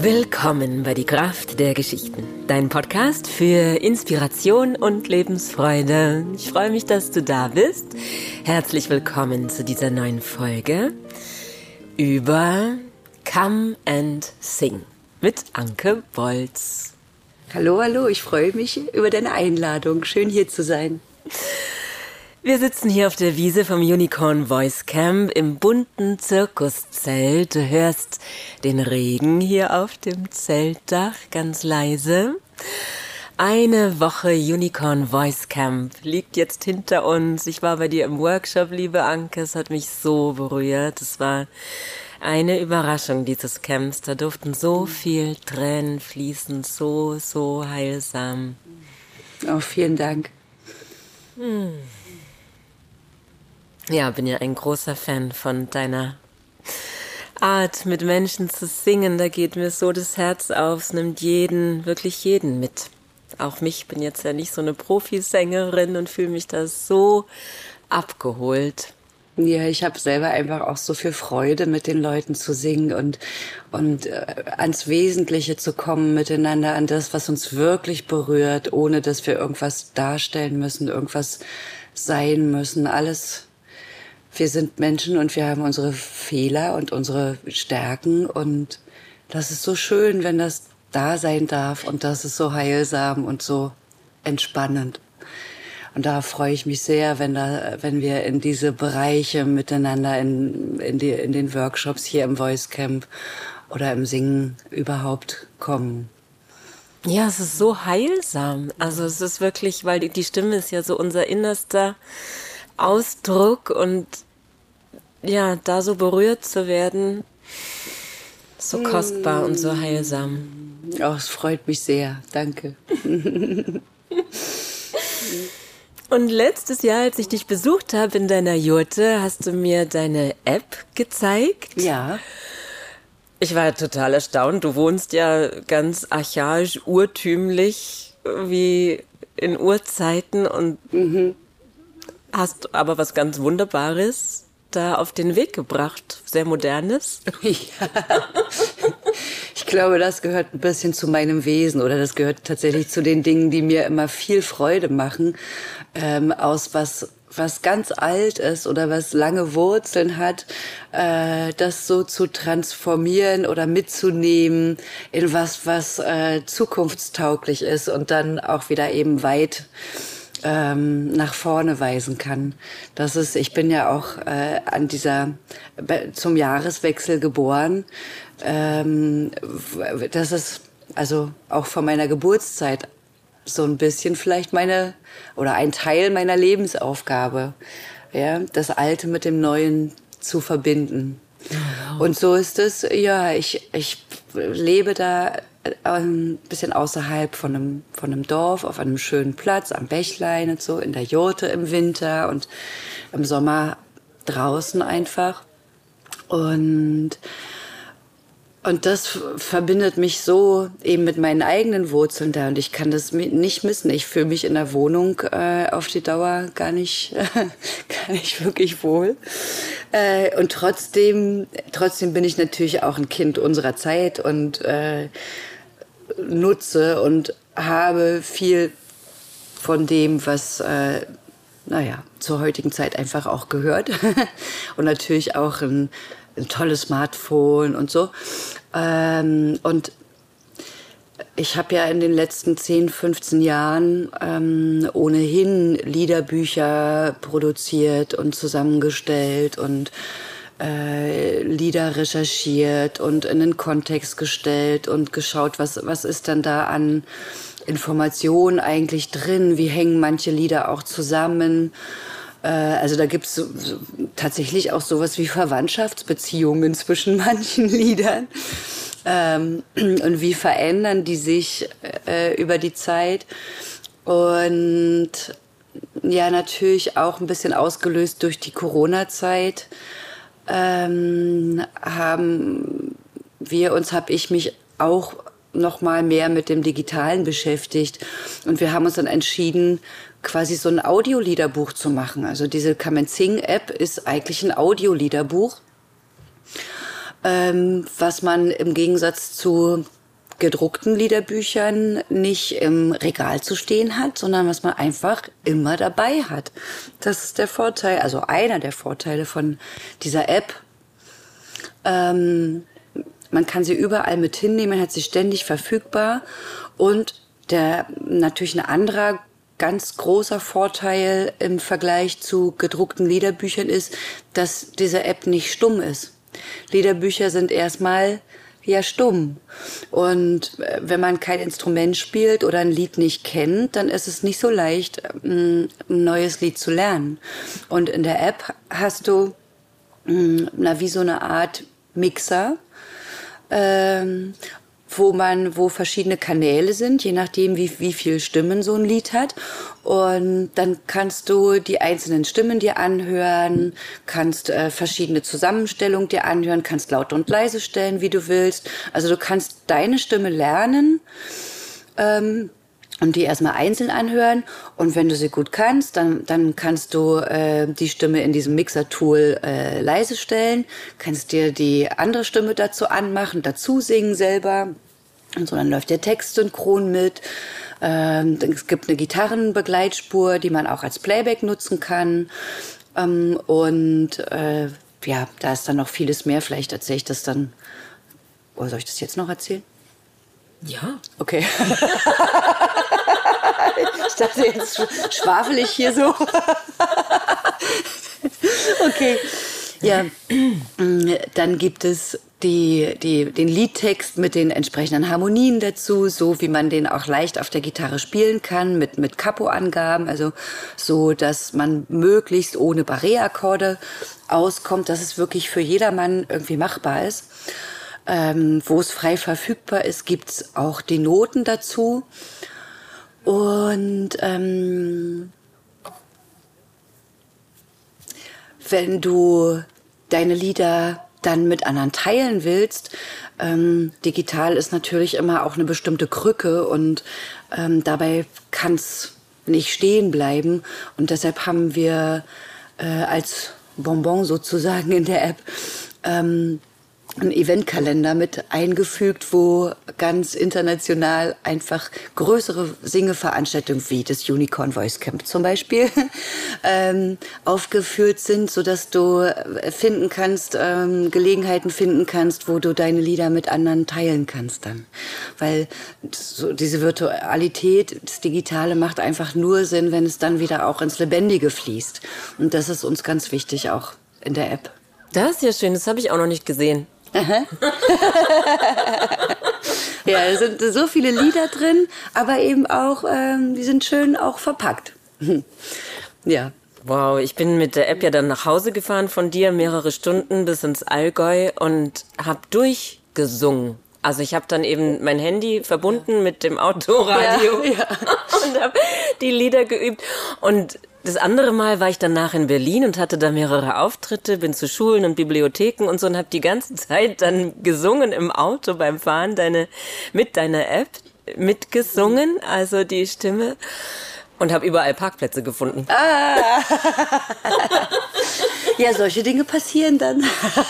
Willkommen bei Die Kraft der Geschichten, dein Podcast für Inspiration und Lebensfreude. Ich freue mich, dass du da bist. Herzlich willkommen zu dieser neuen Folge über Come and Sing mit Anke Bolz. Hallo, ich freue mich über deine Einladung. Schön hier zu sein. Wir sitzen hier auf der Wiese vom Unicorn Voice Camp im bunten Zirkuszelt. Du hörst den Regen hier auf dem Zeltdach ganz leise. Eine Woche Unicorn Voice Camp liegt jetzt hinter uns. Ich war bei dir im Workshop, liebe Anke. Es hat mich so berührt. Es war eine Überraschung dieses Camps. Da durften so viel Tränen fließen, so heilsam. Oh, vielen Dank. Ja, bin ja ein großer Fan von deiner Art, mit Menschen zu singen. Da geht mir so das Herz auf. Es nimmt wirklich jeden mit. Auch mich, bin jetzt ja nicht so eine Profisängerin und fühle mich da so abgeholt. Ja, ich habe selber einfach auch so viel Freude, mit den Leuten zu singen und ans Wesentliche zu kommen miteinander, an das, was uns wirklich berührt, ohne dass wir irgendwas darstellen müssen, irgendwas sein müssen. Alles. Wir sind Menschen und wir haben unsere Fehler und unsere Stärken und das ist so schön, wenn das da sein darf und das ist so heilsam und so entspannend. Und da freue ich mich sehr, wenn wir in diese Bereiche miteinander in den Workshops hier im Voice Camp oder im Singen überhaupt kommen. Ja, es ist so heilsam. Also es ist wirklich, weil die Stimme ist ja so unser innerster Ausdruck und ja, da so berührt zu werden, so kostbar und so heilsam. Oh, es freut mich sehr. Danke. Und letztes Jahr, als ich dich besucht habe in deiner Jurte, hast du mir deine App gezeigt. Ja. Ich war total erstaunt. Du wohnst ja ganz archaisch, urtümlich, wie in Urzeiten und hast aber was ganz Wunderbares da auf den Weg gebracht. Sehr Modernes. Ja. Ich glaube, das gehört ein bisschen zu meinem Wesen oder das gehört tatsächlich zu den Dingen, die mir immer viel Freude machen, aus was ganz alt ist oder was lange Wurzeln hat, das so zu transformieren oder mitzunehmen in was zukunftstauglich ist und dann auch wieder eben weit nach vorne weisen kann. Ich bin ja auch zum Jahreswechsel geboren. Das ist also auch von meiner Geburtszeit so ein bisschen vielleicht ein Teil meiner Lebensaufgabe, ja, das Alte mit dem Neuen zu verbinden. Oh. Und so ist es, ja, ich lebe da ein bisschen außerhalb von einem Dorf, auf einem schönen Platz, am Bächlein und so, in der Jurte im Winter und im Sommer draußen einfach. Und das verbindet mich so eben mit meinen eigenen Wurzeln da und ich kann das nicht missen. Ich fühle mich in der Wohnung auf die Dauer gar nicht wirklich wohl. Und trotzdem bin ich natürlich auch ein Kind unserer Zeit und nutze und habe viel von dem, was zur heutigen Zeit einfach auch gehört und natürlich auch ein tolles Smartphone und so. Und ich habe ja in den letzten 10, 15 Jahren ohnehin Liederbücher produziert und zusammengestellt und Lieder recherchiert und in den Kontext gestellt und geschaut, was ist denn da an Informationen eigentlich drin, wie hängen manche Lieder auch zusammen. Also da gibt's tatsächlich auch sowas wie Verwandtschaftsbeziehungen zwischen manchen Liedern. Und wie verändern die sich über die Zeit. Und ja, natürlich auch ein bisschen ausgelöst durch die Corona-Zeit habe ich mich auch noch mal mehr mit dem Digitalen beschäftigt. Und wir haben uns dann entschieden, quasi so ein Audioliederbuch zu machen. Also diese Come and Sing App ist eigentlich ein Audioliederbuch. was man im Gegensatz zu gedruckten Liederbüchern nicht im Regal zu stehen hat, sondern was man einfach immer dabei hat. Das ist der Vorteil, also einer der Vorteile von dieser App. Man kann sie überall mit hinnehmen, hat sie ständig verfügbar. Und natürlich ein anderer ganz großer Vorteil im Vergleich zu gedruckten Liederbüchern ist, dass diese App nicht stumm ist. Liederbücher sind erstmal stumm. Und wenn man kein Instrument spielt oder ein Lied nicht kennt, dann ist es nicht so leicht, ein neues Lied zu lernen. Und in der App hast du wie so eine Art Mixer, wo verschiedene Kanäle sind, je nachdem, wie viel Stimmen so ein Lied hat. Und dann kannst du die einzelnen Stimmen dir anhören, kannst verschiedene Zusammenstellungen dir anhören, kannst laut und leise stellen, wie du willst. Also du kannst deine Stimme lernen und die erstmal einzeln anhören. Und wenn du sie gut kannst, dann kannst du die Stimme in diesem Mixer-Tool leise stellen, kannst dir die andere Stimme dazu anmachen, dazu singen selber. Und so, dann läuft der Text synchron mit. Es gibt eine Gitarrenbegleitspur, die man auch als Playback nutzen kann. Da ist dann noch vieles mehr. Vielleicht erzähle ich das dann. Oder soll ich das jetzt noch erzählen? Ja. Okay. Ich dachte, jetzt schwafel ich hier so. Okay. Ja, dann gibt es den Liedtext mit den entsprechenden Harmonien dazu, so wie man den auch leicht auf der Gitarre spielen kann, mit Capo-Angaben, also so, dass man möglichst ohne Barré-Akkorde auskommt, dass es wirklich für jedermann irgendwie machbar ist. Wo es frei verfügbar ist, gibt's auch die Noten dazu. Und wenn du deine Lieder dann mit anderen teilen willst, digital ist natürlich immer auch eine bestimmte Krücke und dabei kann's nicht stehen bleiben. Und deshalb haben wir als Bonbon sozusagen in der App einen Eventkalender mit eingefügt, wo ganz international einfach größere Singeveranstaltungen wie das Unicorn Voice Camp zum Beispiel aufgeführt sind, sodass du Gelegenheiten finden kannst, wo du deine Lieder mit anderen teilen kannst dann. Weil so diese Virtualität, das Digitale macht einfach nur Sinn, wenn es dann wieder auch ins Lebendige fließt. Und das ist uns ganz wichtig auch in der App. Das ist ja schön, das habe ich auch noch nicht gesehen. Ja, es sind so viele Lieder drin, aber eben auch, die sind schön auch verpackt. Ja. Wow, ich bin mit der App ja dann nach Hause gefahren von dir, mehrere Stunden bis ins Allgäu und habe durchgesungen. Also ich habe dann eben mein Handy verbunden mit dem Autoradio und habe die Lieder geübt. Und das andere Mal war ich danach in Berlin und hatte da mehrere Auftritte, bin zu Schulen und Bibliotheken und so und habe die ganze Zeit dann gesungen im Auto beim Fahren, mit deiner App mitgesungen, also die Stimme. Und habe überall Parkplätze gefunden. Ah. Ja, solche Dinge passieren dann.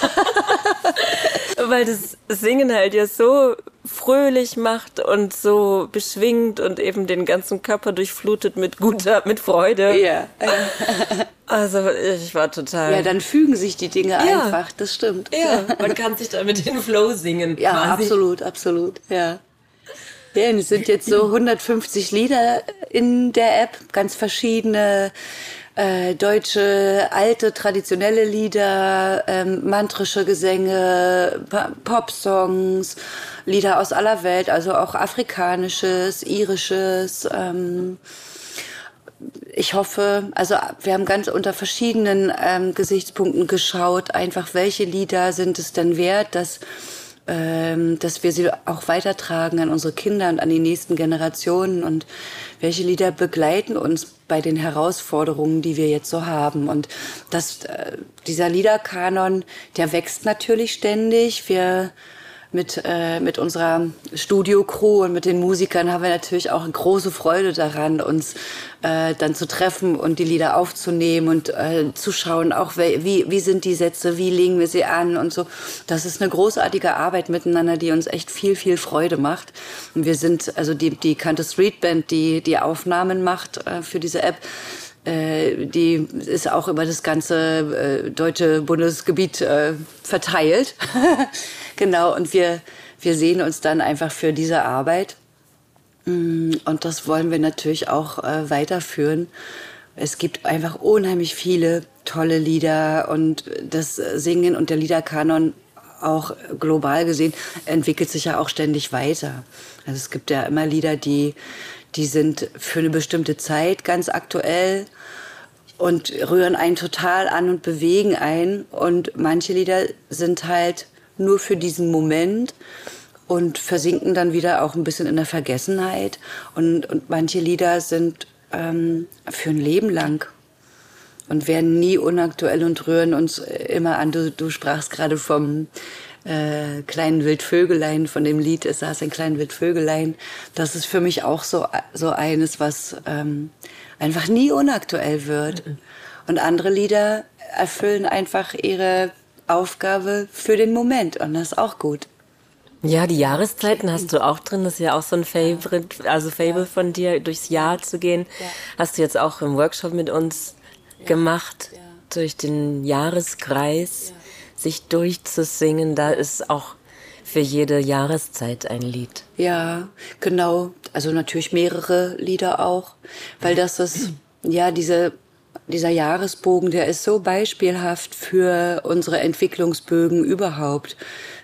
Weil das Singen halt ja so fröhlich macht und so beschwingt und eben den ganzen Körper durchflutet mit Freude. Ja. Also ich war total... Ja, dann fügen sich die Dinge einfach, das stimmt. Ja, man kann sich da mit den Flow singen. Ja, quasi. absolut, ja. Ja, es sind jetzt so 150 Lieder in der App, ganz verschiedene deutsche, alte, traditionelle Lieder, mantrische Gesänge, Popsongs, Lieder aus aller Welt, also auch afrikanisches, irisches. Ich hoffe, also wir haben ganz unter verschiedenen Gesichtspunkten geschaut, einfach welche Lieder sind es denn wert, dass wir sie auch weitertragen an unsere Kinder und an die nächsten Generationen und welche Lieder begleiten uns bei den Herausforderungen, die wir jetzt so haben. Und dieser Liederkanon, der wächst natürlich ständig. Wir mit unserer Studio-Crew und mit den Musikern haben wir natürlich auch eine große Freude daran, uns dann zu treffen und die Lieder aufzunehmen und zu schauen, auch wie sind die Sätze, wie legen wir sie an und so. Das ist eine großartige Arbeit miteinander, die uns echt viel, viel Freude macht. Und wir sind, also die Country Street Band, die Aufnahmen macht für diese App, die ist auch über das ganze deutsche Bundesgebiet verteilt. Genau, und wir sehen uns dann einfach für diese Arbeit. Und das wollen wir natürlich auch weiterführen. Es gibt einfach unheimlich viele tolle Lieder und das Singen und der Liederkanon auch global gesehen entwickelt sich ja auch ständig weiter. Also es gibt ja immer Lieder, die sind für eine bestimmte Zeit ganz aktuell und rühren einen total an und bewegen einen. Und manche Lieder sind halt nur für diesen Moment und versinken dann wieder auch ein bisschen in der Vergessenheit. Und manche Lieder sind für ein Leben lang und werden nie unaktuell und rühren uns immer an. Du sprachst gerade vom kleinen Wildvögelein, von dem Lied Es saß ein kleines Wildvögelein. Das ist für mich auch so eines, was einfach nie unaktuell wird. Und andere Lieder erfüllen einfach ihre Aufgabe für den Moment und das ist auch gut. Ja, die Jahreszeiten hast du auch drin. Das ist ja auch so ein Favorite, also Fable von dir, durchs Jahr zu gehen. Ja. Hast du jetzt auch im Workshop mit uns gemacht, durch den Jahreskreis sich durchzusingen. Da ist auch für jede Jahreszeit ein Lied. Ja, genau. Also natürlich mehrere Lieder auch, weil das ist, ja, dieser Jahresbogen, der ist so beispielhaft für unsere Entwicklungsbögen überhaupt.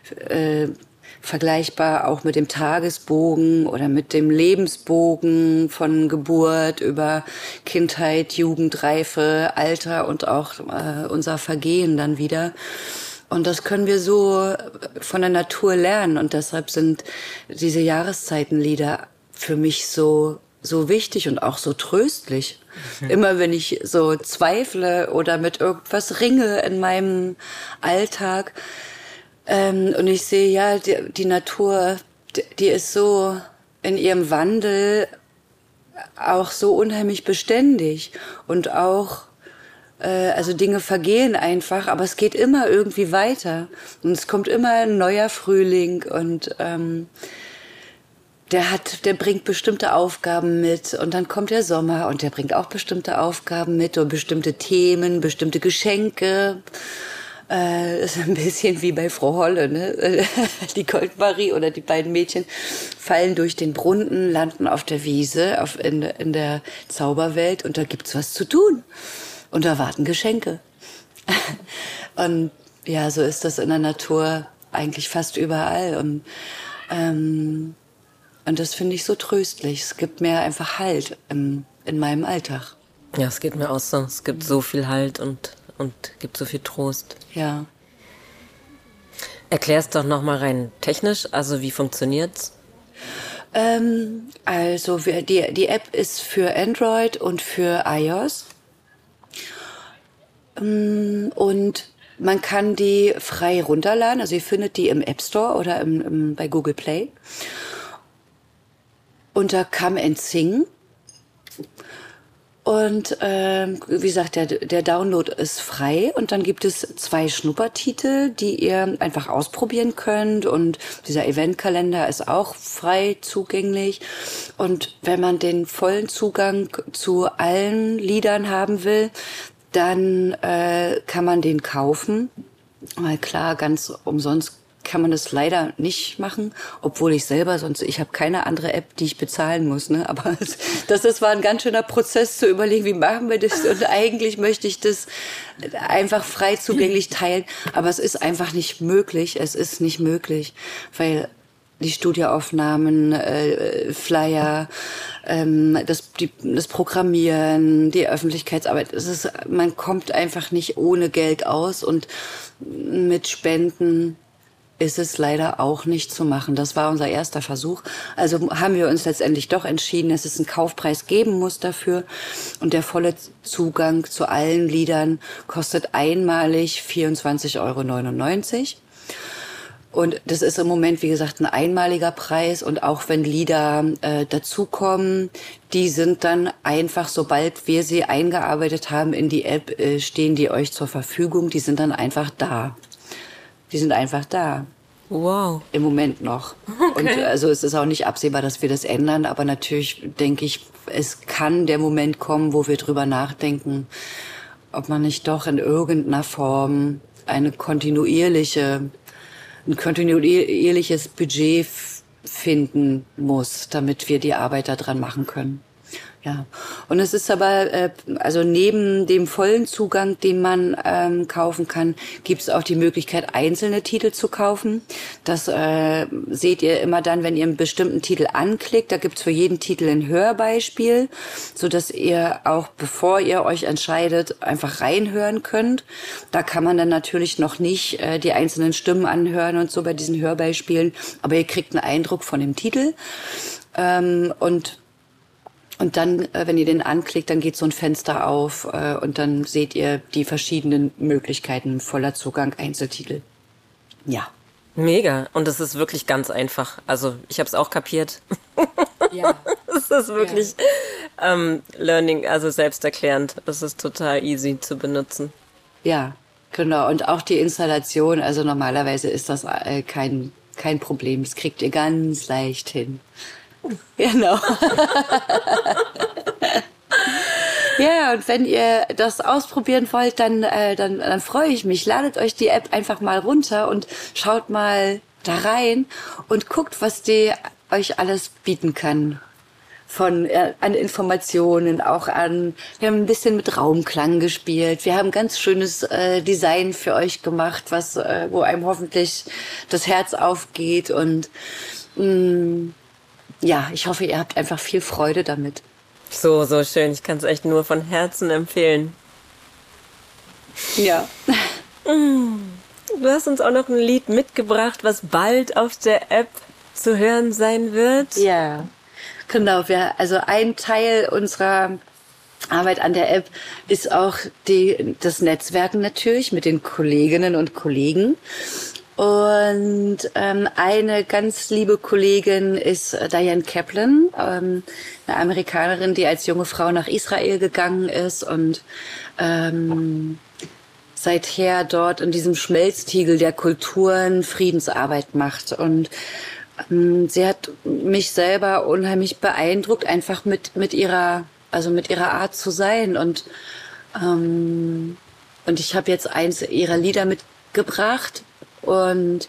Vergleichbar auch mit dem Tagesbogen oder mit dem Lebensbogen von Geburt über Kindheit, Jugend, Reife, Alter und auch unser Vergehen dann wieder. Und das können wir so von der Natur lernen. Und deshalb sind diese Jahreszeitenlieder für mich so wichtig und auch so tröstlich. Immer wenn ich so zweifle oder mit irgendwas ringe in meinem Alltag, und ich sehe, ja, die Natur, die ist so in ihrem Wandel auch so unheimlich beständig und auch, also Dinge vergehen einfach, aber es geht immer irgendwie weiter und es kommt immer ein neuer Frühling und der bringt bestimmte Aufgaben mit und dann kommt der Sommer und der bringt auch bestimmte Aufgaben mit und bestimmte Themen, bestimmte Geschenke. Das ist ein bisschen wie bei Frau Holle, ne? Die Goldmarie oder die beiden Mädchen fallen durch den Brunnen, landen auf der Wiese, in der Zauberwelt und da gibt's was zu tun. Und da warten Geschenke. Und ja, so ist das in der Natur eigentlich fast überall. Und das finde ich so tröstlich. Es gibt mir einfach Halt in meinem Alltag. Ja, es geht mir auch so. Es gibt so viel Halt und gibt so viel Trost. Ja. Erklär's doch noch mal rein technisch, also wie funktioniert's? Also die App ist für Android und für iOS. Und man kann die frei runterladen, also ihr findet die im App Store oder bei Google Play. Unter Come and Sing. Und wie gesagt, der Download ist frei und dann gibt es 2 Schnuppertitel, die ihr einfach ausprobieren könnt und dieser Eventkalender ist auch frei zugänglich und wenn man den vollen Zugang zu allen Liedern haben will, dann kann man den kaufen, weil klar, ganz umsonst kann man das leider nicht machen, obwohl ich habe keine andere App, die ich bezahlen muss, ne? Aber das war ein ganz schöner Prozess zu überlegen, wie machen wir das? Und eigentlich möchte ich das einfach frei zugänglich teilen, aber es ist einfach nicht möglich. Es ist nicht möglich, weil die Studioaufnahmen, Flyer, das Programmieren, die Öffentlichkeitsarbeit, man kommt einfach nicht ohne Geld aus und mit Spenden ist es leider auch nicht zu machen. Das war unser erster Versuch. Also haben wir uns letztendlich doch entschieden, dass es einen Kaufpreis geben muss dafür. Und der volle Zugang zu allen Liedern kostet einmalig 24,99 €. Und das ist im Moment, wie gesagt, ein einmaliger Preis. Und auch wenn Lieder dazukommen, die sind dann einfach, sobald wir sie eingearbeitet haben in die App, stehen die euch zur Verfügung. Die sind dann einfach da. Die sind einfach da. Wow. Im Moment noch. Okay. Und also es ist auch nicht absehbar, dass wir das ändern. Aber natürlich denke ich, es kann der Moment kommen, wo wir drüber nachdenken, ob man nicht doch in irgendeiner Form ein kontinuierliches Budget finden muss, damit wir die Arbeit da dran machen können. Ja. Und es ist aber, also neben dem vollen Zugang, den man kaufen kann, gibt es auch die Möglichkeit, einzelne Titel zu kaufen. Das seht ihr immer dann, wenn ihr einen bestimmten Titel anklickt. Da gibt es für jeden Titel ein Hörbeispiel, sodass ihr auch, bevor ihr euch entscheidet, einfach reinhören könnt. Da kann man dann natürlich noch nicht die einzelnen Stimmen anhören und so bei diesen Hörbeispielen, aber ihr kriegt einen Eindruck von dem Titel. Und dann, wenn ihr den anklickt, dann geht so ein Fenster auf und dann seht ihr die verschiedenen Möglichkeiten, voller Zugang, Einzeltitel. Ja. Mega. Und es ist wirklich ganz einfach. Also ich habe es auch kapiert. Ja. Es ist wirklich Learning, also selbsterklärend. Es ist total easy zu benutzen. Ja, genau. Und auch die Installation, also normalerweise ist das kein Problem. Das kriegt ihr ganz leicht hin. Genau. Ja, und wenn ihr das ausprobieren wollt, dann freue ich mich. Ladet euch die App einfach mal runter und schaut mal da rein und guckt, was die euch alles bieten kann. An Informationen, auch wir haben ein bisschen mit Raumklang gespielt. Wir haben ein ganz schönes Design für euch gemacht, wo einem hoffentlich das Herz aufgeht und ja, ich hoffe, ihr habt einfach viel Freude damit. So schön. Ich kann es echt nur von Herzen empfehlen. Ja. Du hast uns auch noch ein Lied mitgebracht, was bald auf der App zu hören sein wird. Ja, genau. Also ein Teil unserer Arbeit an der App ist auch das Netzwerken natürlich mit den Kolleginnen und Kollegen. Und eine ganz liebe Kollegin ist Diane Kaplan, eine Amerikanerin, die als junge Frau nach Israel gegangen ist und seither dort in diesem Schmelztiegel der Kulturen Friedensarbeit macht. Und sie hat mich selber unheimlich beeindruckt, einfach mit ihrer Art zu sein. Und ich habe jetzt eins ihrer Lieder mitgebracht. Und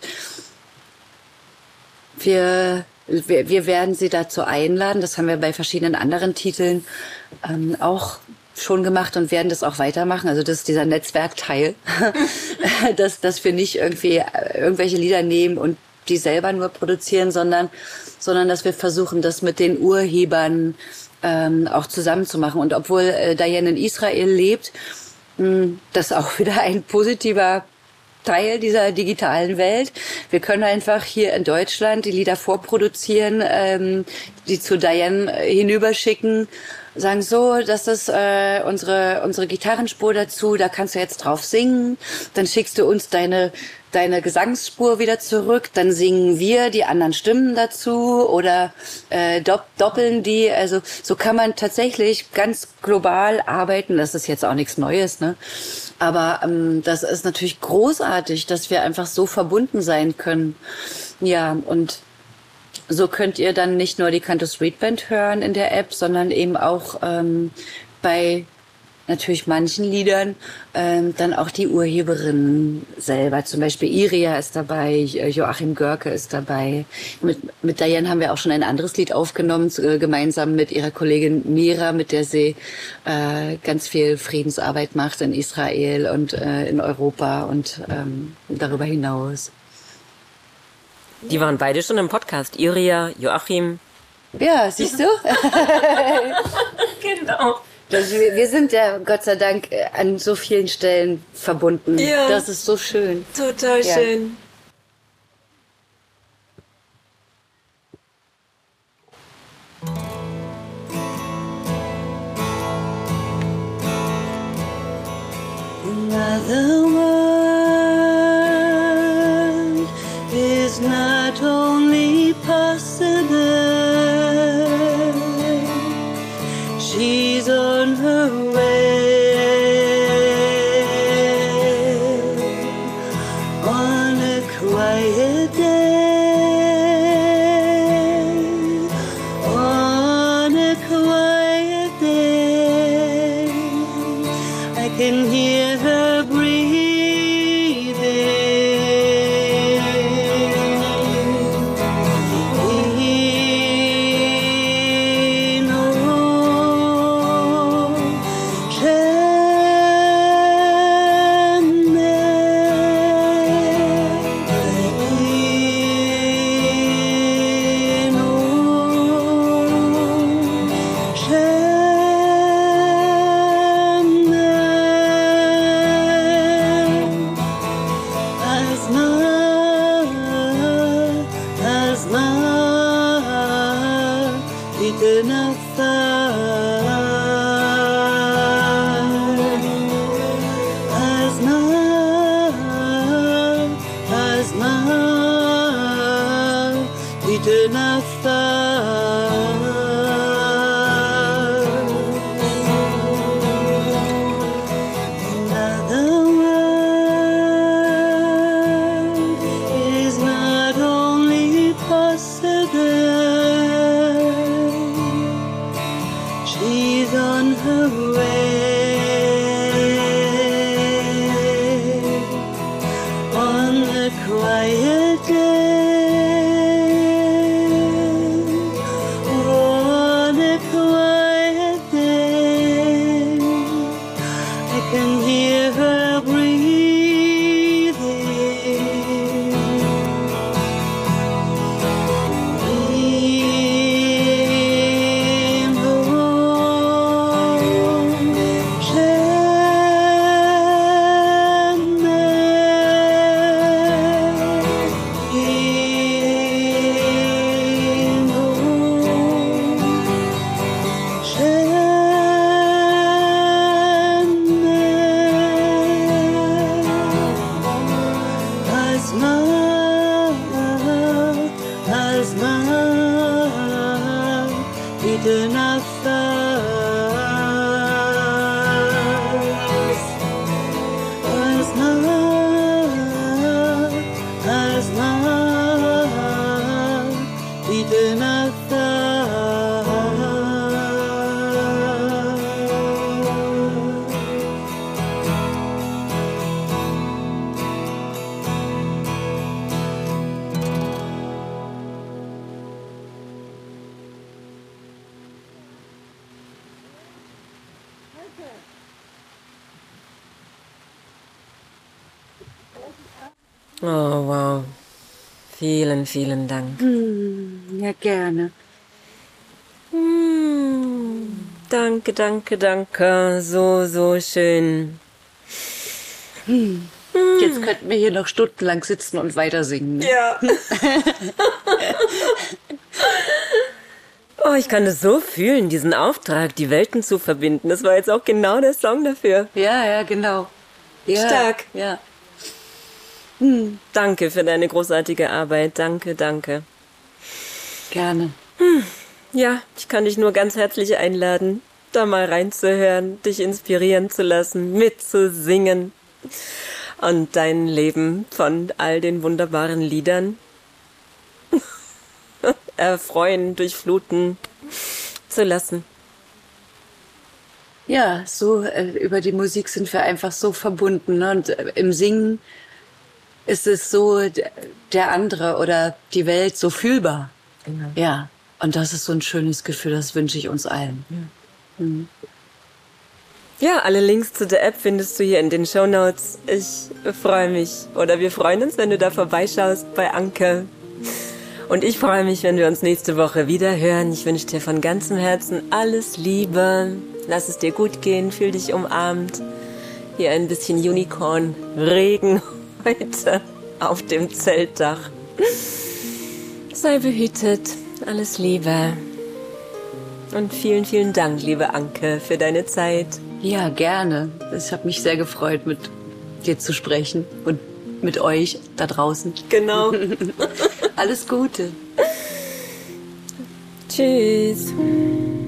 wir werden sie dazu einladen. Das haben wir bei verschiedenen anderen Titeln auch schon gemacht und werden das auch weitermachen. Also das ist dieser Netzwerkteil, dass wir nicht irgendwelche Lieder nehmen und die selber nur produzieren, sondern dass wir versuchen, das mit den Urhebern auch zusammen zu machen. Und obwohl Diane in Israel lebt, das ist auch wieder ein positiver Teil dieser digitalen Welt. Wir können einfach hier in Deutschland die Lieder vorproduzieren, die zu Diane hinüberschicken, sagen so, das ist unsere Gitarrenspur dazu, da kannst du jetzt drauf singen, dann schickst du uns deine Gesangsspur wieder zurück, dann singen wir die anderen Stimmen dazu oder doppeln die. Also so kann man tatsächlich ganz global arbeiten. Das ist jetzt auch nichts Neues, ne? Aber das ist natürlich großartig, dass wir einfach so verbunden sein können. Ja, und so könnt ihr dann nicht nur die Canto Street Band hören in der App, sondern eben auch bei natürlich manchen Liedern dann auch die Urheberinnen selber. Zum Beispiel Iria ist dabei, Joachim Görke ist dabei. Mit Diane haben wir auch schon ein anderes Lied aufgenommen, gemeinsam mit ihrer Kollegin Mira, mit der sie ganz viel Friedensarbeit macht in Israel und in Europa und darüber hinaus. Die waren beide schon im Podcast. Iria, Joachim. Ja, siehst du? Genau. Wir sind ja Gott sei Dank an so vielen Stellen verbunden. Ja. Das ist so schön. Total schön. Another world on a quiet day, on a quiet day, I can hear her breathing. Oh, wow. Vielen, vielen Dank. Ja, gerne. Danke, danke, danke. So, so schön. Jetzt könnten wir hier noch stundenlang sitzen und weiter singen. Ne? Ja. Oh, ich kann das so fühlen, diesen Auftrag, die Welten zu verbinden. Das war jetzt auch genau der Song dafür. Ja, ja, genau. Ja, stark. Ja. Danke für deine großartige Arbeit. Danke, danke. Gerne. Ja, ich kann dich nur ganz herzlich einladen, da mal reinzuhören, dich inspirieren zu lassen, mitzusingen und dein Leben von all den wunderbaren Liedern erfreuen, durchfluten zu lassen. Ja, so über die Musik sind wir einfach so verbunden. Ne? Und im Singen ist es so der andere oder die Welt so fühlbar. Genau. Ja, und das ist so ein schönes Gefühl, das wünsche ich uns allen. Ja. Ja, alle Links zu der App findest du hier in den Shownotes. Ich freue mich, oder wir freuen uns, wenn du da vorbeischaust bei Anke. Und ich freue mich, wenn wir uns nächste Woche wieder hören. Ich wünsche dir von ganzem Herzen alles Liebe. Lass es dir gut gehen, fühl dich umarmt. Hier ein bisschen Unicorn-Regen heute auf dem Zeltdach. Sei behütet, alles Liebe. Und vielen, vielen Dank, liebe Anke, für deine Zeit. Ja, gerne. Ich habe mich sehr gefreut, mit dir zu sprechen und mit euch da draußen. Genau. Alles Gute. Tschüss.